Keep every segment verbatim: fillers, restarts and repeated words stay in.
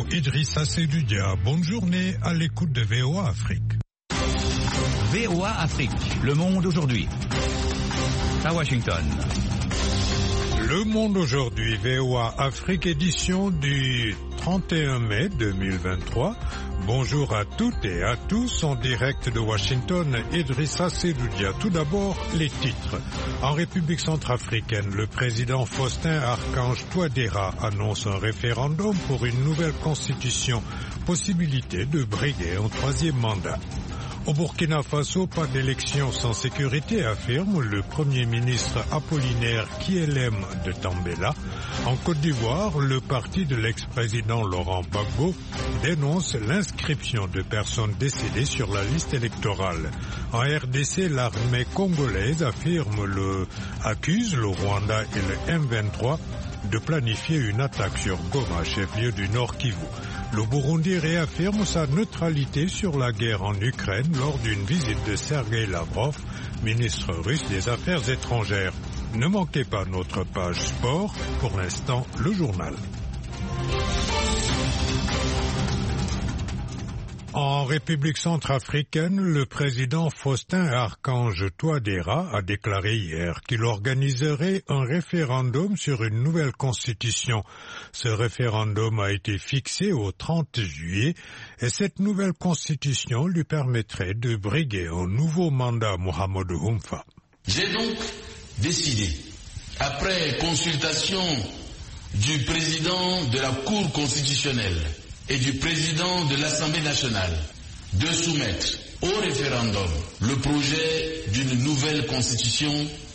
président Idrissa Seydou-Dia. Bonne journée à l'écoute de V O A Afrique. V O A Afrique, le monde aujourd'hui. À Washington. Le monde aujourd'hui, V O A Afrique, édition du trente et un mai deux mille vingt-trois. Bonjour à toutes et à tous, en direct de Washington, Idrissa Seydou-Dia. Tout d'abord, les titres. En République centrafricaine, le président Faustin Archange Touadéra annonce un référendum pour une nouvelle constitution, possibilité de briguer un troisième mandat. Au Burkina Faso, pas d'élection sans sécurité, affirme le Premier ministre Apollinaire Kielem de Tambela. En Côte d'Ivoire, le parti de l'ex-président Laurent Gbagbo dénonce l'inscription de personnes décédées sur la liste électorale. En R D C, l'armée congolaise affirme le, accuse le Rwanda et le M vingt-trois de planifier une attaque sur Goma, chef-lieu du Nord Kivu. Le Burundi réaffirme sa neutralité sur la guerre en Ukraine lors d'une visite de Sergueï Lavrov, ministre russe des Affaires étrangères. Ne manquez pas notre page sport, pour l'instant le journal. En République centrafricaine, le président Faustin Archange Touadéra a déclaré hier qu'il organiserait un référendum sur une nouvelle constitution. Ce référendum a été fixé au trente juillet et cette nouvelle constitution lui permettrait de briguer un nouveau mandat Mohamedou Humfa. J'ai donc décidé, après consultation du président de la Cour constitutionnelle et du président de l'Assemblée nationale, de soumettre au référendum le projet d'une nouvelle constitution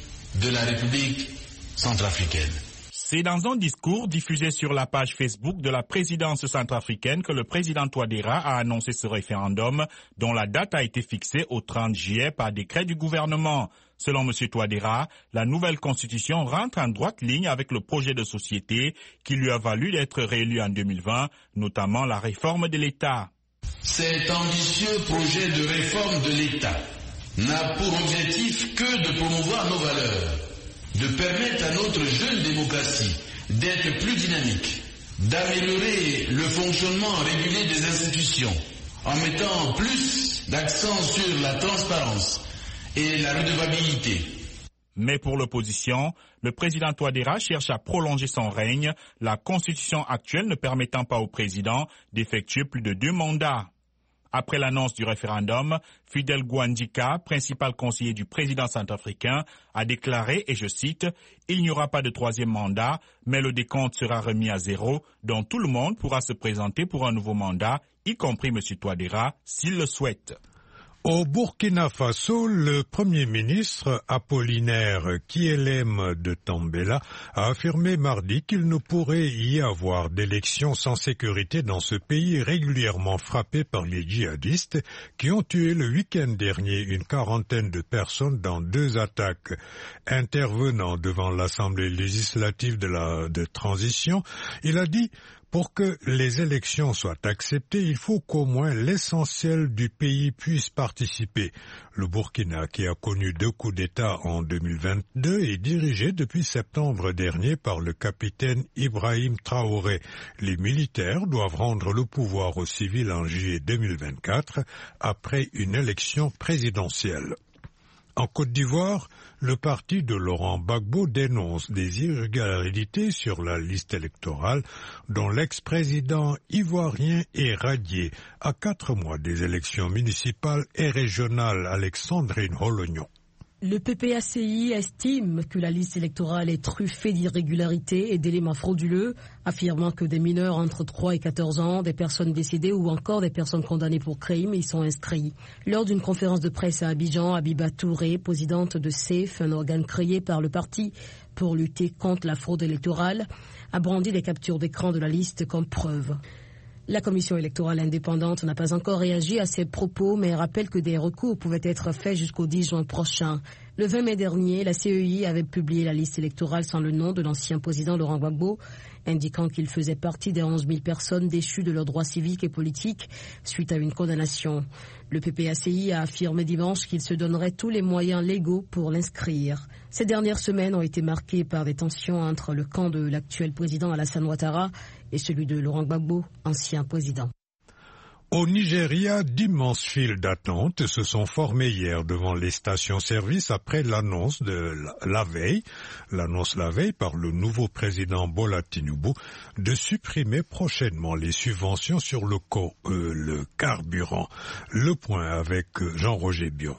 de la République centrafricaine. C'est dans un discours diffusé sur la page Facebook de la présidence centrafricaine que le président Touadéra a annoncé ce référendum, dont la date a été fixée au trente juillet par décret du gouvernement. Selon M. Touadéra, la nouvelle constitution rentre en droite ligne avec le projet de société qui lui a valu d'être réélu en deux mille vingt, notamment la réforme de l'État. Cet ambitieux projet de réforme de l'État n'a pour objectif que de promouvoir nos valeurs, de permettre à notre jeune démocratie d'être plus dynamique, d'améliorer le fonctionnement régulier des institutions, en mettant plus d'accent sur la transparence et la redevabilité. Mais pour l'opposition, le président Touadéra cherche à prolonger son règne, la constitution actuelle ne permettant pas au président d'effectuer plus de deux mandats. Après l'annonce du référendum, Fidel Gwandika, principal conseiller du président centrafricain, a déclaré, et je cite, « Il n'y aura pas de troisième mandat, mais le décompte sera remis à zéro, dont tout le monde pourra se présenter pour un nouveau mandat, y compris M. Touadéra, s'il le souhaite. » Au Burkina Faso, le Premier ministre Apollinaire Kielem de Tambela a affirmé mardi qu'il ne pourrait y avoir d'élections sans sécurité dans ce pays régulièrement frappé par les djihadistes qui ont tué le week-end dernier une quarantaine de personnes dans deux attaques. Intervenant devant l'Assemblée législative de la de transition, il a dit: pour que les élections soient acceptées, il faut qu'au moins l'essentiel du pays puisse participer. Le Burkina, qui a connu deux coups d'État en deux mille vingt-deux, est dirigé depuis septembre dernier par le capitaine Ibrahim Traoré. Les militaires doivent rendre le pouvoir aux civils en juillet deux mille vingt-quatre, après une élection présidentielle. En Côte d'Ivoire, le parti de Laurent Gbagbo dénonce des irrégularités sur la liste électorale dont l'ex-président ivoirien est radié à quatre mois des élections municipales et régionales. Alexandrine Holognon. Le P P A C I estime que la liste électorale est truffée d'irrégularités et d'éléments frauduleux, affirmant que des mineurs entre trois et quatorze ans, des personnes décédées ou encore des personnes condamnées pour crime y sont inscrits. Lors d'une conférence de presse à Abidjan, Abiba Touré, présidente de SAFE, un organe créé par le parti pour lutter contre la fraude électorale, a brandi les captures d'écran de la liste comme preuve. La commission électorale indépendante n'a pas encore réagi à ces propos, mais rappelle que des recours pouvaient être faits jusqu'au dix juin prochain. Le vingt mai dernier, la C E I avait publié la liste électorale sans le nom de l'ancien président Laurent Gbagbo, indiquant qu'il faisait partie des onze mille personnes déchues de leurs droits civiques et politiques suite à une condamnation. Le P P A C I a affirmé dimanche qu'il se donnerait tous les moyens légaux pour l'inscrire. Ces dernières semaines ont été marquées par des tensions entre le camp de l'actuel président Alassane Ouattara et celui de Laurent Gbagbo, ancien président. Au Nigeria, d'immenses files d'attente se sont formées hier devant les stations-service après l'annonce de la veille, l'annonce la veille par le nouveau président Bola Tinubu de supprimer prochainement les subventions sur le, co, euh, le carburant. Le point avec Jean-Roger Biot.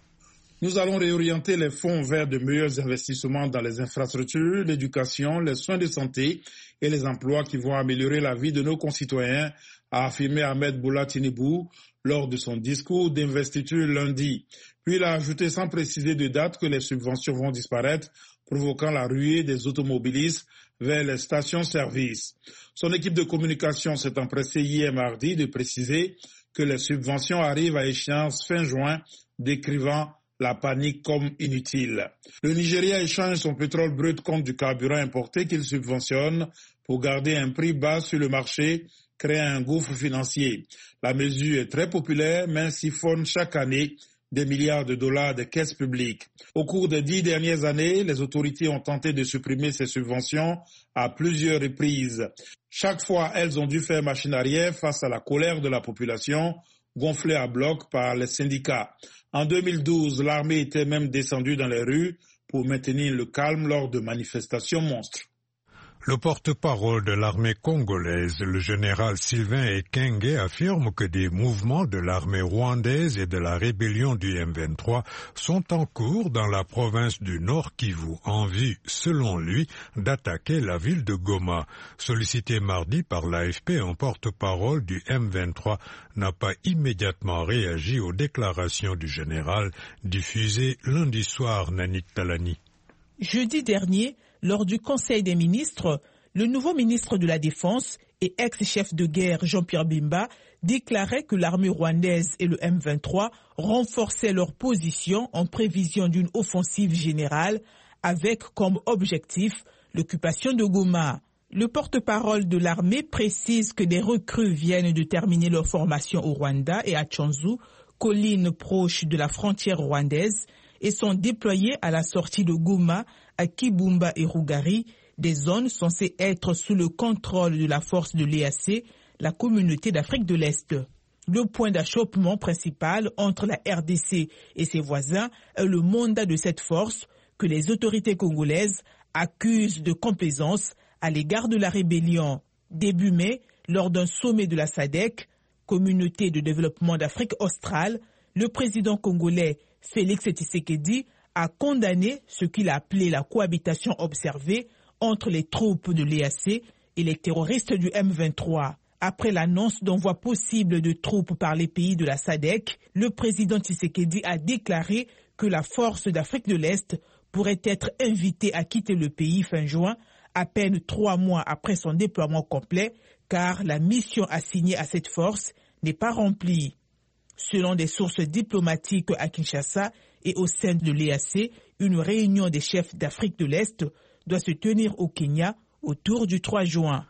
Nous allons réorienter les fonds vers de meilleurs investissements dans les infrastructures, l'éducation, les soins de santé et les emplois qui vont améliorer la vie de nos concitoyens, a affirmé Ahmed Bola Tinubu lors de son discours d'investiture lundi. Puis il a ajouté sans préciser de date que les subventions vont disparaître, provoquant la ruée des automobilistes vers les stations-service. Son équipe de communication s'est empressée hier mardi de préciser que les subventions arrivent à échéance fin juin, décrivant la panique comme inutile. Le Nigeria échange son pétrole brut contre du carburant importé qu'il subventionne pour garder un prix bas sur le marché, créant un gouffre financier. La mesure est très populaire, mais siphonne chaque année des milliards de dollars de caisses publiques. Au cours des dix dernières années, les autorités ont tenté de supprimer ces subventions à plusieurs reprises. Chaque fois, elles ont dû faire machine arrière face à la colère de la population, gonflée à bloc par les syndicats. En deux mille douze, l'armée était même descendue dans les rues pour maintenir le calme lors de manifestations monstres. Le porte-parole de l'armée congolaise, le général Sylvain Ekenge, affirme que des mouvements de l'armée rwandaise et de la rébellion du M vingt-trois sont en cours dans la province du Nord Kivu, en vue, selon lui, d'attaquer la ville de Goma. Sollicité mardi par l'A F P, un porte-parole du M vingt-trois n'a pas immédiatement réagi aux déclarations du général diffusées lundi soir, Nanit Talani. Jeudi dernier, lors du Conseil des ministres, le nouveau ministre de la Défense et ex-chef de guerre Jean-Pierre Bemba déclarait que l'armée rwandaise et le M vingt-trois renforçaient leur position en prévision d'une offensive générale avec comme objectif l'occupation de Goma. Le porte-parole de l'armée précise que des recrues viennent de terminer leur formation au Rwanda et à Tchanzu, colline proche de la frontière rwandaise, et sont déployés à la sortie de Goma, à Kibumba et Rugari, des zones censées être sous le contrôle de la force de l'E A C, la communauté d'Afrique de l'Est. Le point d'achoppement principal entre la R D C et ses voisins est le mandat de cette force que les autorités congolaises accusent de complaisance à l'égard de la rébellion. Début mai, lors d'un sommet de la S A D C, Communauté de développement d'Afrique australe, le président congolais Félix Tshisekedi a condamné ce qu'il a appelé la cohabitation observée entre les troupes de l'E A C et les terroristes du M vingt-trois. Après l'annonce d'envoi possible de troupes par les pays de la S A D C, le président Tshisekedi a déclaré que la force d'Afrique de l'Est pourrait être invitée à quitter le pays fin juin, à peine trois mois après son déploiement complet, car la mission assignée à cette force n'est pas remplie. Selon des sources diplomatiques à Kinshasa et au sein de l'E A C, une réunion des chefs d'Afrique de l'Est doit se tenir au Kenya autour du trois juin.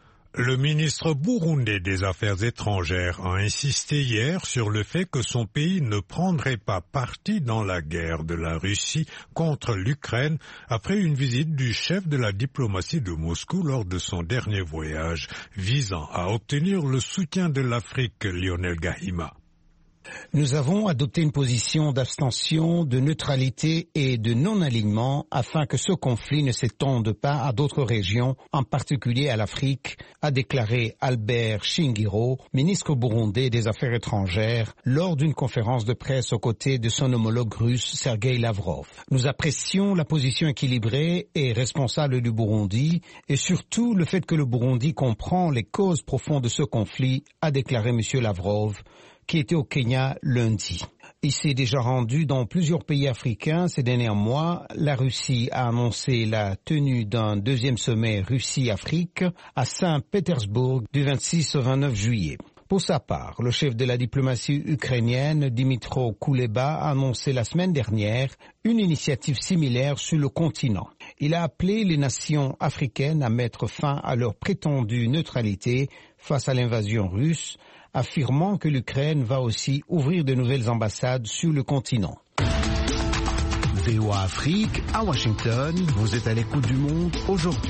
Le ministre burundais des Affaires étrangères a insisté hier sur le fait que son pays ne prendrait pas parti dans la guerre de la Russie contre l'Ukraine après une visite du chef de la diplomatie de Moscou lors de son dernier voyage visant à obtenir le soutien de l'Afrique, Lionel Gahima. Nous avons adopté une position d'abstention, de neutralité et de non-alignement afin que ce conflit ne s'étende pas à d'autres régions, en particulier à l'Afrique, a déclaré Albert Shingiro, ministre burundais des Affaires étrangères, lors d'une conférence de presse aux côtés de son homologue russe Sergei Lavrov. Nous apprécions la position équilibrée et responsable du Burundi et surtout le fait que le Burundi comprend les causes profondes de ce conflit, a déclaré M. Lavrov, qui était au Kenya lundi. Il s'est déjà rendu dans plusieurs pays africains ces derniers mois. La Russie a annoncé la tenue d'un deuxième sommet Russie-Afrique à Saint-Pétersbourg du vingt-six au vingt-neuf juillet. Pour sa part, le chef de la diplomatie ukrainienne, Dmytro Kuleba, a annoncé la semaine dernière une initiative similaire sur le continent. Il a appelé les nations africaines à mettre fin à leur prétendue neutralité face à l'invasion russe, affirmant que l'Ukraine va aussi ouvrir de nouvelles ambassades sur le continent. V O A Afrique, à Washington, vous êtes à l'écoute du monde aujourd'hui.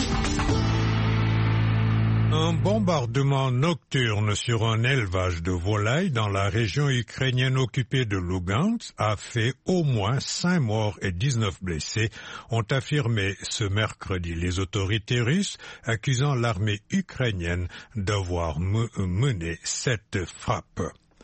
Un bombardement nocturne sur un élevage de volailles dans la région ukrainienne occupée de Lugansk a fait au moins cinq morts et dix-neuf blessés, ont affirmé ce mercredi les autorités russes, accusant l'armée ukrainienne d'avoir mené cette frappe.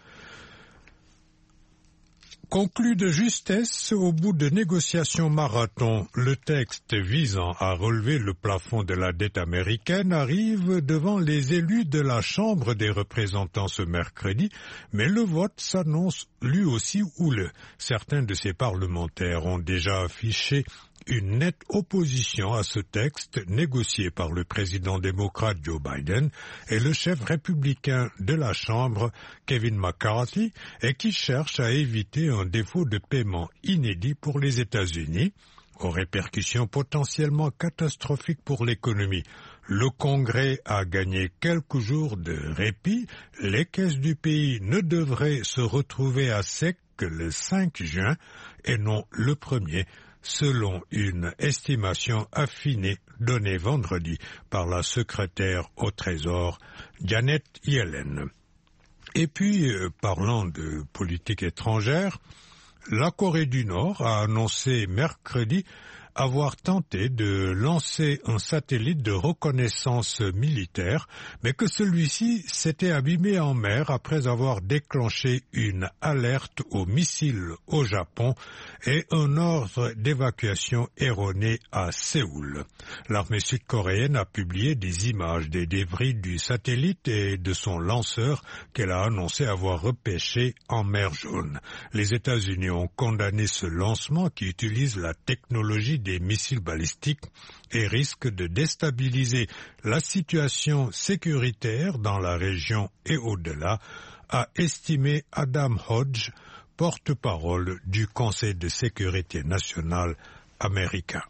Conclu de justesse, au bout de négociations marathon, le texte visant à relever le plafond de la dette américaine arrive devant les élus de la Chambre des représentants ce mercredi, mais le vote s'annonce lui aussi houleux. Certains de ces parlementaires ont déjà affiché une nette opposition à ce texte négocié par le président démocrate Joe Biden et le chef républicain de la Chambre, Kevin McCarthy, et qui cherche à éviter un défaut de paiement inédit pour les États-Unis, aux répercussions potentiellement catastrophiques pour l'économie. Le Congrès a gagné quelques jours de répit. Les caisses du pays ne devraient se retrouver à sec que le cinq juin et non le premier, selon une estimation affinée donnée vendredi par la secrétaire au Trésor, Janet Yellen. Et puis, euh, parlant de politique étrangère, la Corée du Nord a annoncé mercredi avoir tenté de lancer un satellite de reconnaissance militaire, mais que celui-ci s'était abîmé en mer après avoir déclenché une alerte aux missiles au Japon et un ordre d'évacuation erroné à Séoul. L'armée sud-coréenne a publié des images des débris du satellite et de son lanceur qu'elle a annoncé avoir repêché en mer Jaune. Les États-Unis ont condamné ce lancement qui utilise la technologie des missiles balistiques et risque de déstabiliser la situation sécuritaire dans la région et au-delà, a estimé Adam Hodge, porte-parole du Conseil de sécurité nationale américain.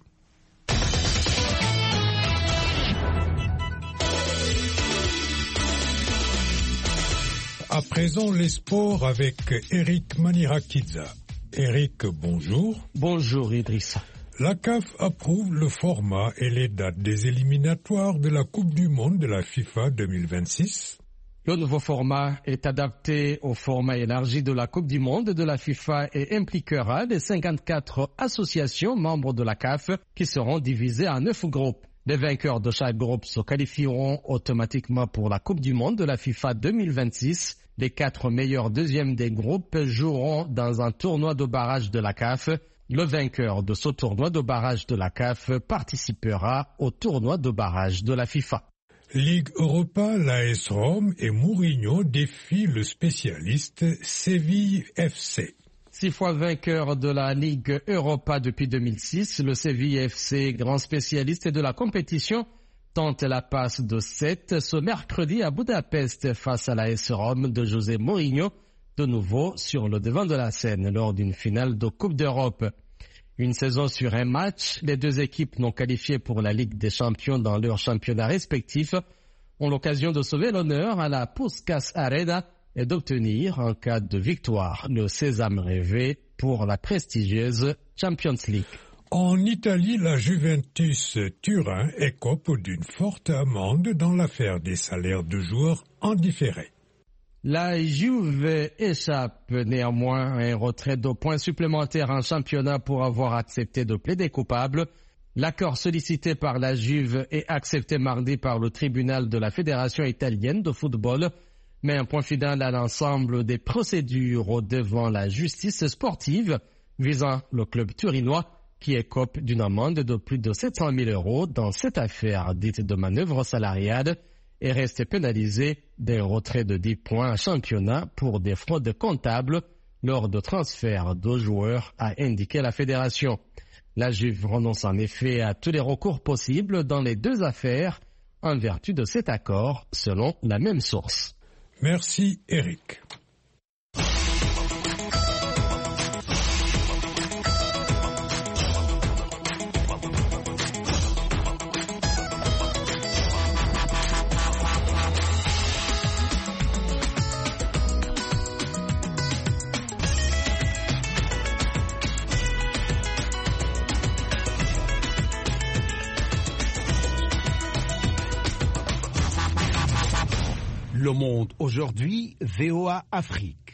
À présent, les sports avec Eric Manirakidza. Eric, bonjour. Bonjour Idrissa. La C A F approuve le format et les dates des éliminatoires de la Coupe du Monde de la FIFA deux mille vingt-six. Le nouveau format est adapté au format élargi de la Coupe du Monde de la FIFA et impliquera les cinquante-quatre associations membres de la C A F qui seront divisées en neuf groupes. Les vainqueurs de chaque groupe se qualifieront automatiquement pour la Coupe du Monde de la FIFA deux mille vingt-six. Les quatre meilleurs deuxièmes des groupes joueront dans un tournoi de barrage de la C A F. Le vainqueur de ce tournoi de barrage de la C A F participera au tournoi de barrage de la FIFA. Ligue Europa, l'A S Rome et Mourinho défient le spécialiste Séville F C. Six fois vainqueur de la Ligue Europa depuis deux mille six, le Séville F C, grand spécialiste de la compétition, tente la passe de sept ce mercredi à Budapest face à l'A S Rome de José Mourinho, de nouveau sur le devant de la scène lors d'une finale de Coupe d'Europe. Une saison sur un match, les deux équipes non qualifiées pour la Ligue des Champions dans leurs championnats respectifs ont l'occasion de sauver l'honneur à la Puskás Arena et d'obtenir, en cas de victoire, le sésame rêvé pour la prestigieuse Champions League. En Italie, la Juventus Turin écope d'une forte amende dans l'affaire des salaires de joueurs en différé. La Juve échappe néanmoins à un retrait de points supplémentaires en championnat pour avoir accepté de plaider coupable. L'accord sollicité par la Juve est accepté mardi par le tribunal de la Fédération italienne de football, mais un point final à l'ensemble des procédures devant la justice sportive visant le club turinois qui écope d'une amende de plus de sept cent mille euros dans cette affaire dite de manœuvre salariale et reste pénalisé d'un retrait de dix points en championnat pour des fraudes comptables lors de transferts de joueurs, a indiqué la fédération. La Juve renonce en effet à tous les recours possibles dans les deux affaires en vertu de cet accord, selon la même source. Merci Eric. Le Monde aujourd'hui, V O A Afrique.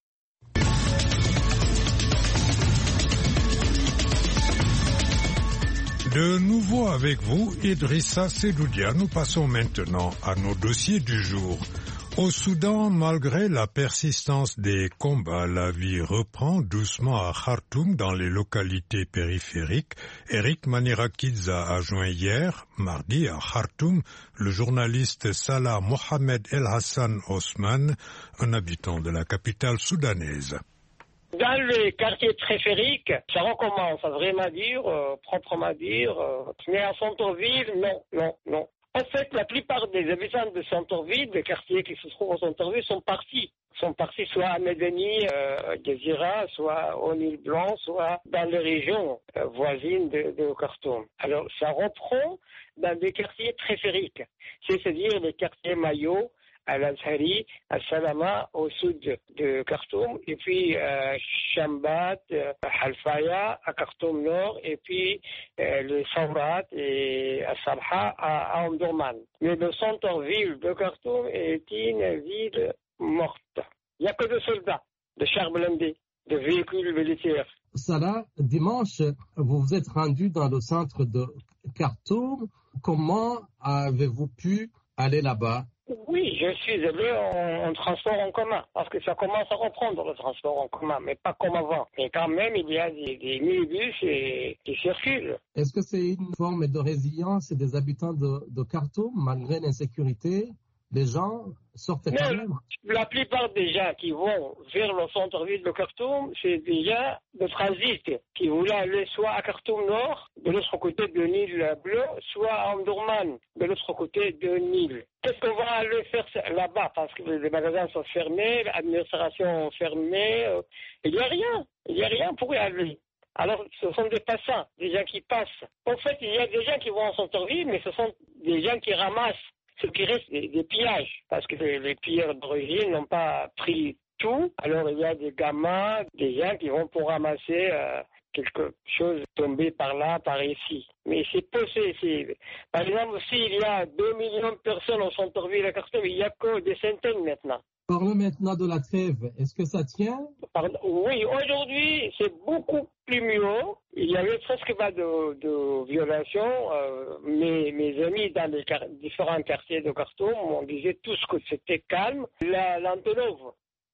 De nouveau avec vous, Idrissa Sedoudia. Nous passons maintenant à nos dossiers du jour. Au Soudan, malgré la persistance des combats, la vie reprend doucement à Khartoum dans les localités périphériques. Eric Manirakidza a joint hier, mardi, à Khartoum, le journaliste Salah Mohamed El Hassan Osman, un habitant de la capitale soudanaise. Dans les quartiers périphériques, ça recommence à vraiment dire, euh, proprement dire, euh, mais en centre-ville, non, non, non. En fait, la plupart des habitants de centre-ville, des quartiers qui se trouvent au centre-ville, sont partis. sont partis soit à Medeni, euh, Gezira, soit au Nil Blanc, soit dans les régions euh, voisines de, de Khartoum. Alors, ça reprend dans des quartiers périphériques, c'est-à-dire les quartiers maillots, à l'Azhari, à Salama, au sud de Khartoum, et puis euh, Shambat, euh, Halfaya, à Khartoum Nord, et puis euh, le Sawrat et à Sabha, à, à Omdurman. Mais le centre-ville de Khartoum est une ville morte. Il n'y a que de soldats, de chars blindés, de véhicules militaires. Salah, dimanche, vous vous êtes rendu dans le centre de Khartoum. Comment avez-vous pu aller là-bas? Oui, je suis allé en, en transport en commun, parce que ça commence à reprendre le transport en commun, mais pas comme avant. Mais quand même, il y a des, des minibus et, qui circulent. Est-ce que c'est une forme de résilience des habitants de, de Khartoum, malgré l'insécurité? Les gens sortent quand même. La plupart des gens qui vont vers le centre-ville de Khartoum, c'est des gens de transit qui voulaient aller soit à Khartoum Nord, de l'autre côté de Nil Bleu, soit à Omdurman, de l'autre côté de Nil. Qu'est-ce qu'on va aller faire là-bas? Parce que les magasins sont fermés, l'administration est fermée, il n'y a rien, il n'y a rien pour y aller. Alors, ce sont des passants, des gens qui passent. En fait, il y a des gens qui vont en centre-ville, mais ce sont des gens qui ramassent ce qui reste des, des pillages, parce que les, les pilleurs d'origine n'ont pas pris tout. Alors il y a des gamins, des gens qui vont pour ramasser euh, quelque chose tombé par là, par ici. Mais c'est possible. Par exemple, s'il y a deux millions de personnes au centre-ville à Khartoum, il n'y a que des centaines maintenant. Parlons maintenant de la trêve. Est-ce que ça tient? Pardon. Oui, aujourd'hui, c'est beaucoup plus mieux. Il y avait presque pas de, de violation. Euh, mes, mes amis dans les car- différents quartiers de Khartoum, on disait tous que c'était calme. La, l'Antonov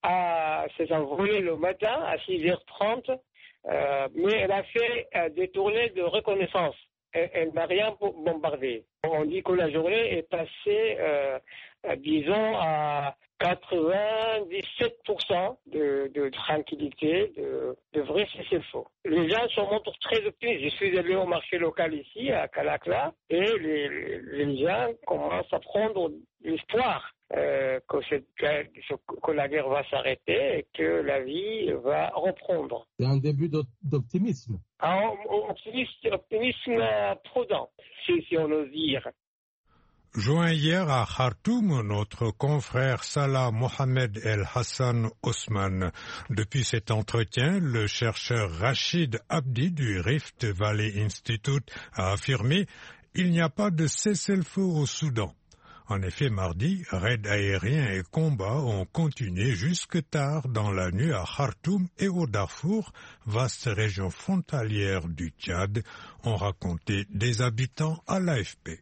a, s'est envolée le matin à six heures trente, euh, mais elle a fait euh, des tournées de reconnaissance. Elle, elle n'a rien bombardé. On dit que la journée est passée, euh, disons, à quatre-vingt-dix-sept pour cent de, de tranquillité, de, de vrai cessez-le-feu. Les gens sont montrent très optimistes. Je suis allé au marché local ici, à Kalakla, et les, les gens commencent à prendre l'espoir euh, que, cette, que la guerre va s'arrêter et que la vie va reprendre. C'est un début d'optimisme. Un optimisme, optimisme prudent, si, si on ose dire. Joint hier à Khartoum, notre confrère Salah Mohamed El Hassan Osman. Depuis cet entretien, le chercheur Rachid Abdi du Rift Valley Institute a affirmé qu'il n'y a pas de cessez-le-feu au Soudan. En effet, mardi, raids aériens et combats ont continué jusque tard dans la nuit à Khartoum et au Darfour, vaste région frontalière du Tchad, ont raconté des habitants à l'A F P.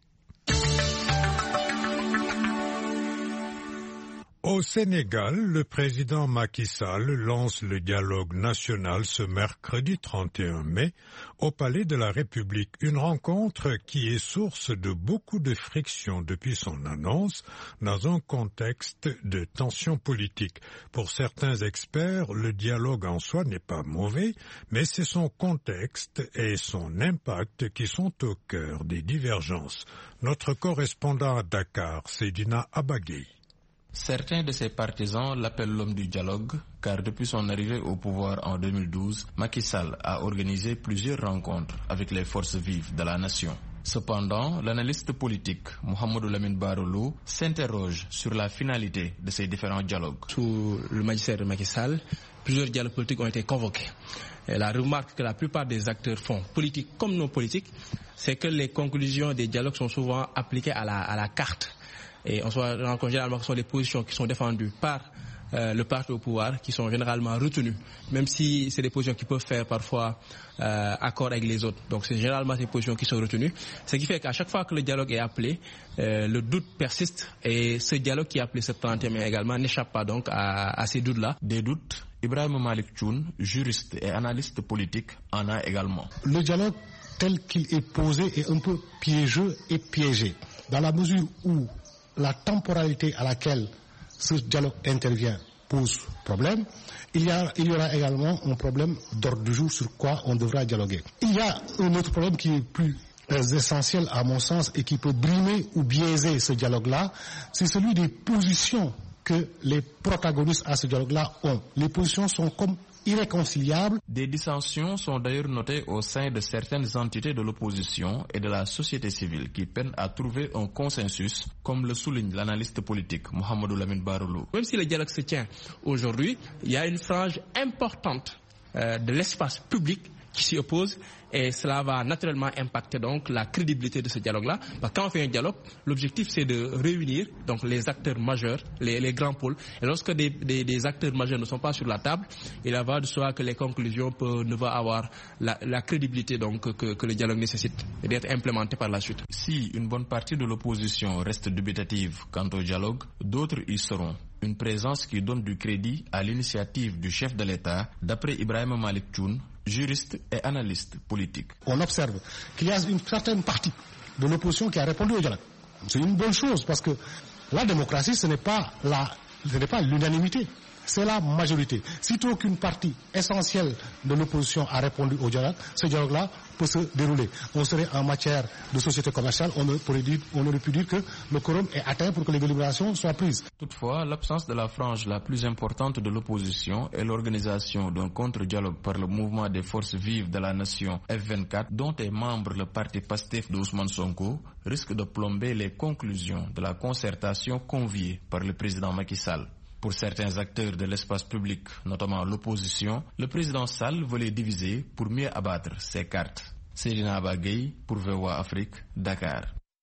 Au Sénégal, le président Macky Sall lance le dialogue national ce mercredi trente et un mai au Palais de la République, une rencontre qui est source de beaucoup de frictions depuis son annonce dans un contexte de tensions politiques. Pour certains experts, le dialogue en soi n'est pas mauvais, mais c'est son contexte et son impact qui sont au cœur des divergences. Notre correspondant à Dakar, Seydina Abagui. Certains de ses partisans l'appellent l'homme du dialogue, car depuis son arrivée au pouvoir en deux mille douze, Macky Sall a organisé plusieurs rencontres avec les forces vives de la nation. Cependant, l'analyste politique Mohamedou Lamine Bara Loum s'interroge sur la finalité de ces différents dialogues. Sous le magistère de Macky Sall, plusieurs dialogues politiques ont été convoqués. Et la remarque que la plupart des acteurs font, politiques comme non politiques, c'est que les conclusions des dialogues sont souvent appliquées à la, à la carte. Et on se rend compte généralement que ce sont des positions qui sont défendues par euh, le parti au pouvoir, qui sont généralement retenues, même si c'est des positions qui peuvent faire parfois euh, accord avec les autres. Donc c'est généralement ces positions qui sont retenues. Ce qui fait qu'à chaque fois que le dialogue est appelé, euh, le doute persiste, et ce dialogue qui est appelé ce trente et un mai également n'échappe pas donc à, à ces doutes-là. Des doutes, Ibrahima Malick Thioune, juriste et analyste politique, en a également. Le dialogue tel qu'il est posé est un peu piégeux et piégé, dans la mesure où la temporalité à laquelle ce dialogue intervient pose problème. Il y, a, il y aura également un problème d'ordre du jour sur quoi on devra dialoguer. Il y a un autre problème qui est plus euh, essentiel à mon sens et qui peut brimer ou biaiser ce dialogue-là, c'est celui des positions que les protagonistes à ce dialogue-là ont. Les positions sont comme irréconciliables. Des dissensions sont d'ailleurs notées au sein de certaines entités de l'opposition et de la société civile qui peinent à trouver un consensus, comme le souligne l'analyste politique Mohamedou Lamine Bara Loum. Même si le dialogue se tient aujourd'hui, il y a une frange importante euh, de l'espace public qui s'y oppose, et cela va naturellement impacter donc la crédibilité de ce dialogue-là. Parce que quand on fait un dialogue, l'objectif c'est de réunir donc les acteurs majeurs, les, les grands pôles. Et lorsque des, des, des acteurs majeurs ne sont pas sur la table, il va de soi que les conclusions peuvent, ne vont avoir la, la crédibilité donc que, que le dialogue nécessite et d'être implémenté par la suite. Si une bonne partie de l'opposition reste dubitative quant au dialogue, d'autres y seront. Une présence qui donne du crédit à l'initiative du chef de l'État, d'après Ibrahima Malick Thioune, juriste et analyste politique. On observe qu'il y a une certaine partie de l'opposition qui a répondu au dialogue. C'est une bonne chose parce que la démocratie, ce n'est pas la, ce n'est pas l'unanimité, c'est la majorité. Sitôt qu'une partie essentielle de l'opposition a répondu au dialogue, ce dialogue-là peut se dérouler. On serait en matière de société commerciale, on aurait, dire, on aurait pu dire que le quorum est atteint pour que les délibérations soient prises. Toutefois, l'absence de la frange la plus importante de l'opposition et l'organisation d'un contre-dialogue par le mouvement des forces vives de la nation F vingt-quatre, dont est membre le parti Pastef de Ousmane Sonko, risque de plomber les conclusions de la concertation conviée par le président Macky Sall. Pour certains acteurs de l'espace public, notamment l'opposition, le président Sall veut les diviser pour mieux abattre ses cartes. Seydina Abagay pour V O A Afrique, Dakar.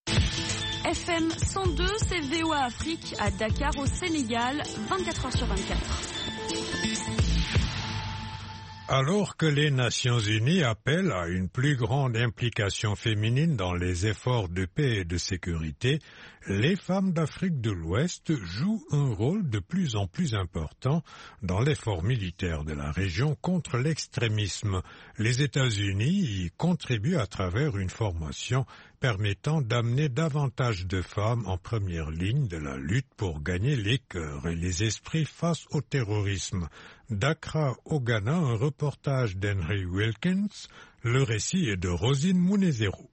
F M cent deux, c'est V O A Afrique à Dakar au Sénégal, vingt-quatre heures sur vingt-quatre. Alors que les Nations Unies appellent à une plus grande implication féminine dans les efforts de paix et de sécurité, les femmes d'Afrique de l'Ouest jouent un rôle de plus en plus important dans l'effort militaire de la région contre l'extrémisme. Les États-Unis y contribuent à travers une formation permettant d'amener davantage de femmes en première ligne de la lutte pour gagner les cœurs et les esprits face au terrorisme. D'Accra au Ghana, un reportage d'Henry Wilkins, le récit est de Rosine Munezero.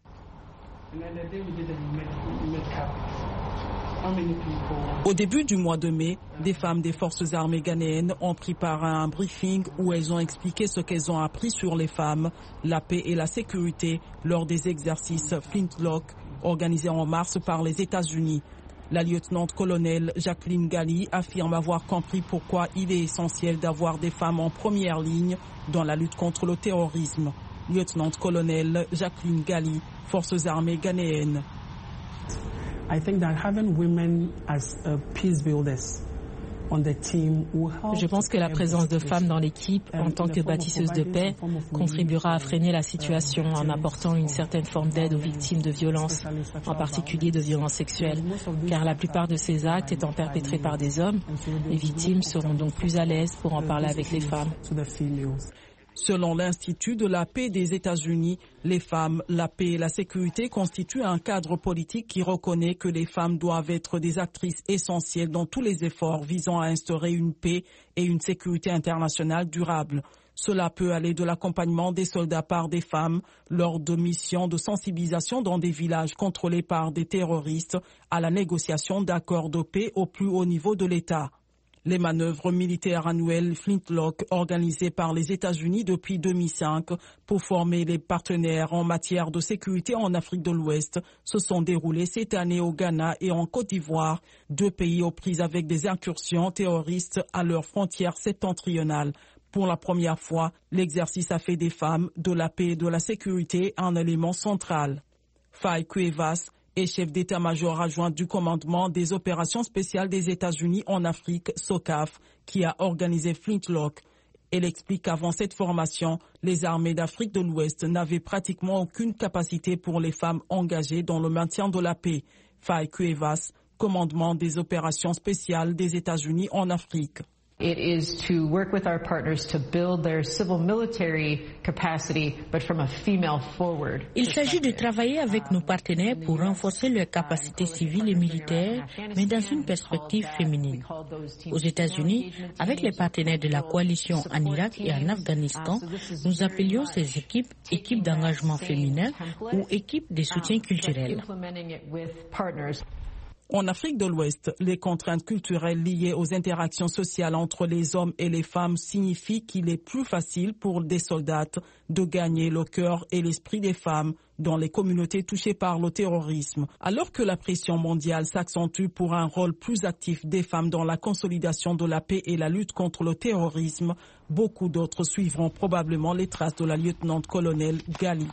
Au début du mois de mai, des femmes des forces armées ghanéennes ont pris part à un briefing où elles ont expliqué ce qu'elles ont appris sur les femmes, la paix et la sécurité lors des exercices Flintlock organisés en mars par les États-Unis. La lieutenant-colonel Jacqueline Gali affirme avoir compris pourquoi il est essentiel d'avoir des femmes en première ligne dans la lutte contre le terrorisme. Lieutenant-colonel Jacqueline Gali, Forces armées ghanéennes. I think that having women as uh, peace builders on the team will help. Je pense que la présence de femmes dans l'équipe en tant que bâtisseuses de paix contribuera à freiner la situation en apportant une certaine forme d'aide aux victimes de violences, en particulier de violences sexuelles, car la plupart de ces actes étant perpétrés par des hommes, les victimes seront donc plus à l'aise pour en parler avec les femmes. Selon l'Institut de la paix des États-Unis, les femmes, la paix et la sécurité constituent un cadre politique qui reconnaît que les femmes doivent être des actrices essentielles dans tous les efforts visant à instaurer une paix et une sécurité internationale durable. Cela peut aller de l'accompagnement des soldats par des femmes lors de missions de sensibilisation dans des villages contrôlés par des terroristes à la négociation d'accords de paix au plus haut niveau de l'État. Les manœuvres militaires annuelles Flintlock organisées par les États-Unis depuis deux mille cinq pour former les partenaires en matière de sécurité en Afrique de l'Ouest se sont déroulées cette année au Ghana et en Côte d'Ivoire, deux pays aux prises avec des incursions terroristes à leurs frontières septentrionales. Pour la première fois, l'exercice a fait des femmes, de la paix et de la sécurité un élément central. Faye Cuevas est chef d'état-major adjoint du commandement des opérations spéciales des États-Unis en Afrique, SOCAF, qui a organisé Flintlock. Elle explique qu'avant cette formation, les armées d'Afrique de l'Ouest n'avaient pratiquement aucune capacité pour les femmes engagées dans le maintien de la paix. Faye Cuevas, commandement des opérations spéciales des États-Unis en Afrique. It is to work with our partners to build their civil military capacity, but from a female forward. Il s'agit de travailler avec nos partenaires pour renforcer leurs capacités civiles et militaires, mais dans une perspective féminine. Aux États-Unis, avec les partenaires de la coalition en Irak et en Afghanistan, nous appelions ces équipes équipes d'engagement féminin ou équipes de soutien culturel. En Afrique de l'Ouest, les contraintes culturelles liées aux interactions sociales entre les hommes et les femmes signifient qu'il est plus facile pour des soldats de gagner le cœur et l'esprit des femmes dans les communautés touchées par le terrorisme. Alors que la pression mondiale s'accentue pour un rôle plus actif des femmes dans la consolidation de la paix et la lutte contre le terrorisme, beaucoup d'autres suivront probablement les traces de la lieutenant-colonel Gali.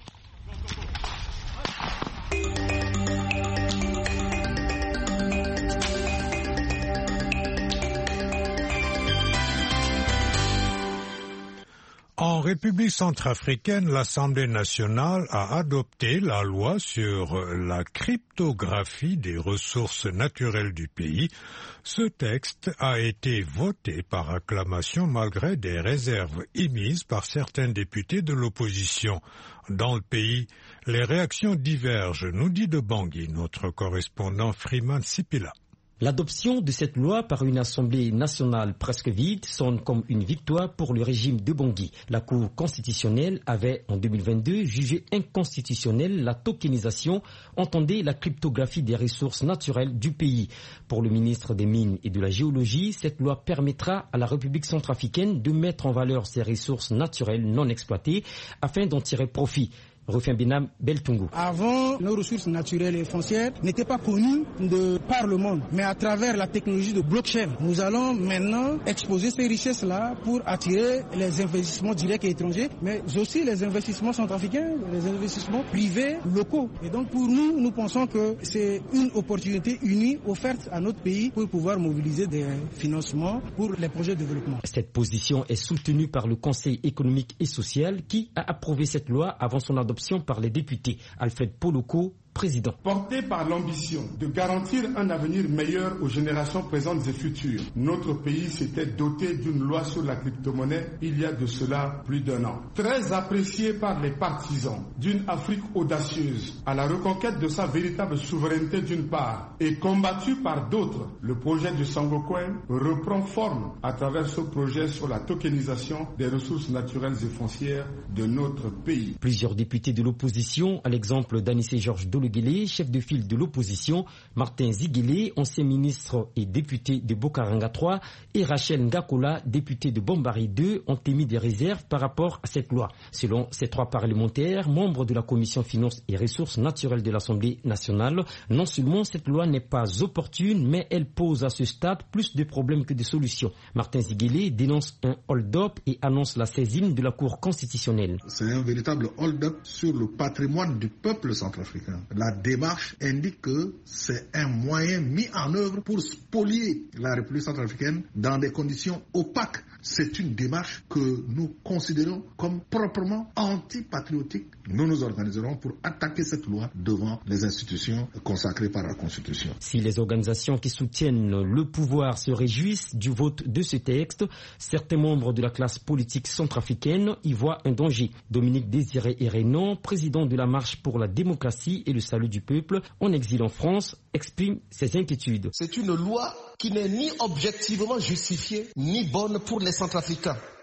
En République centrafricaine, l'Assemblée nationale a adopté la loi sur la cryptographie des ressources naturelles du pays. Ce texte a été voté par acclamation malgré des réserves émises par certains députés de l'opposition. Dans le pays, les réactions divergent, nous dit de Bangui, notre correspondant Freeman Sipila. L'adoption de cette loi par une assemblée nationale presque vide sonne comme une victoire pour le régime de Bangui. La Cour constitutionnelle avait en deux mille vingt-deux jugé inconstitutionnelle la tokenisation, entendez la cryptographie des ressources naturelles du pays. Pour le ministre des Mines et de la Géologie, cette loi permettra à la République centrafricaine de mettre en valeur ses ressources naturelles non exploitées afin d'en tirer profit. Rufin Binam Beltungu. Avant, nos ressources naturelles et foncières n'étaient pas connues de par le monde, mais à travers la technologie de blockchain, nous allons maintenant exposer ces richesses-là pour attirer les investissements directs et étrangers, mais aussi les investissements centrafricains, les investissements privés locaux. Et donc pour nous, nous pensons que c'est une opportunité unie offerte à notre pays pour pouvoir mobiliser des financements pour les projets de développement. Cette position est soutenue par le Conseil économique et social qui a approuvé cette loi avant son adoption par les députés. Alfred Poloko, président. Porté par l'ambition de garantir un avenir meilleur aux générations présentes et futures, notre pays s'était doté d'une loi sur la crypto-monnaie il y a de cela plus d'un an. Très apprécié par les partisans d'une Afrique audacieuse à la reconquête de sa véritable souveraineté d'une part et combattu par d'autres, le projet du Sango Coin reprend forme à travers ce projet sur la tokenisation des ressources naturelles et foncières de notre pays. Plusieurs députés de l'opposition, à l'exemple d'Anissé Georges Dologuélé, chef de file de l'opposition, Martin Ziguélé, ancien ministre et député de Bokaranga trois, et Rachel Ngakola, député de Bombari deux, ont émis des réserves par rapport à cette loi. Selon ces trois parlementaires, membres de la Commission Finances et Ressources naturelles de l'Assemblée nationale, non seulement cette loi n'est pas opportune, mais elle pose à ce stade plus de problèmes que de solutions. Martin Ziguélé dénonce un hold-up et annonce la saisine de la Cour constitutionnelle. C'est un véritable hold-up sur le patrimoine du peuple centrafricain. La démarche indique que c'est un moyen mis en œuvre pour spolier la République centrafricaine dans des conditions opaques. C'est une démarche que nous considérons comme proprement antipatriotique. Nous nous organiserons pour attaquer cette loi devant les institutions consacrées par la Constitution. Si les organisations qui soutiennent le pouvoir se réjouissent du vote de ce texte, certains membres de la classe politique centrafricaine y voient un danger. Dominique Désiré Hérénon, président de la Marche pour la démocratie et le salut du peuple, en exil en France, exprime ses inquiétudes. C'est une loi qui n'est ni objectivement justifiée, ni bonne pour les Centrafricains.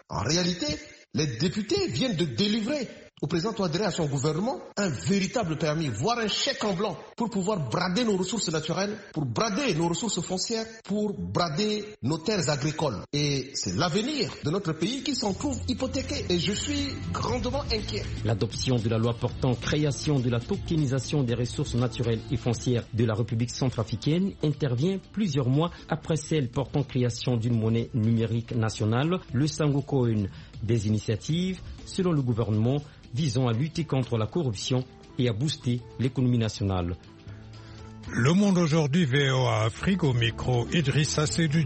En réalité, les députés viennent de délivrer au président Touadéra et à son gouvernement un véritable permis, voire un chèque en blanc pour pouvoir brader nos ressources naturelles, pour brader nos ressources foncières, pour brader nos terres agricoles. Et c'est l'avenir de notre pays qui s'en trouve hypothéqué. Et je suis grandement inquiet. L'adoption de la loi portant création de la tokenisation des ressources naturelles et foncières de la République centrafricaine intervient plusieurs mois après celle portant création d'une monnaie numérique nationale, le Sango Coin. Des initiatives, selon le gouvernement, visant à lutter contre la corruption et à booster l'économie nationale. Le Monde aujourd'hui, V O A Afrique, au micro Idrissa Seydou.